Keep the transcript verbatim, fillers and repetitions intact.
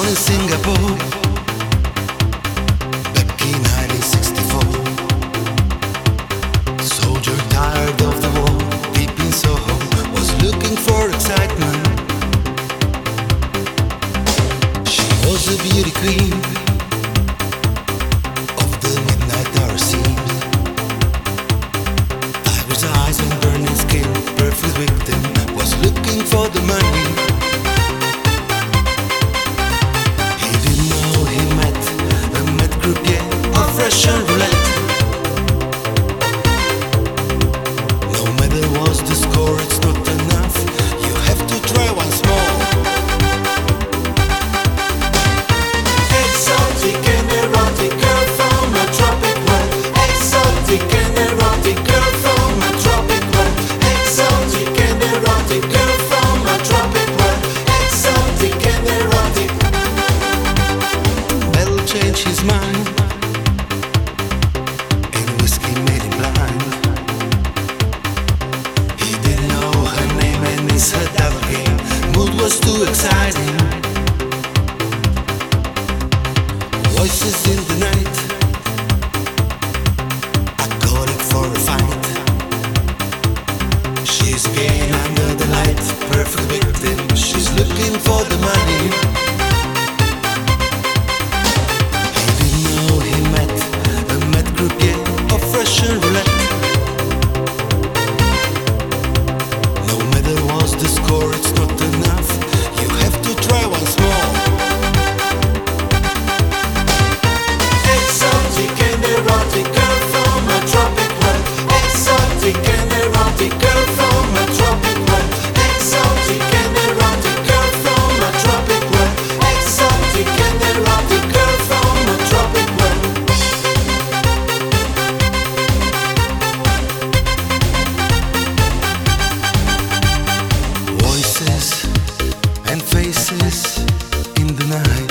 in Singapore back in nineteen sixty-four. Soldier tired of the war, deep in Soho, was looking for excitement. She was a beauty queen of the midnight hour scene. Tiger's eyes and burning skin, perfect victim, was looking for the money. He didn't know he met a mad croupier of Russian roulette. No matter what's the score, it's not enough. You have to try once more. Exotic and erotic girl from a tropic world. Exotic and erotic girl from a tropic world. Exotic and erotic girl from a tropic world. Exotic and erotic. Bell changed his mind, and whiskey made him blind. He didn't know her name and it's her double game. Mood was too exciting. Voices in the night are calling for a fight. She's again under the light, perfect victim. She's looking for the money. He didn't know he met a mad croupier of Russian roulette. No matter what's the score, it's not enough. You have to try once more. Exotic and erotic girl from a tropic world. Exotic and erotic girl from a tropic world. Exotic and erotic girl from a tropic world. Exotic and erotic girl from a tropic world. Voices and faces in the night.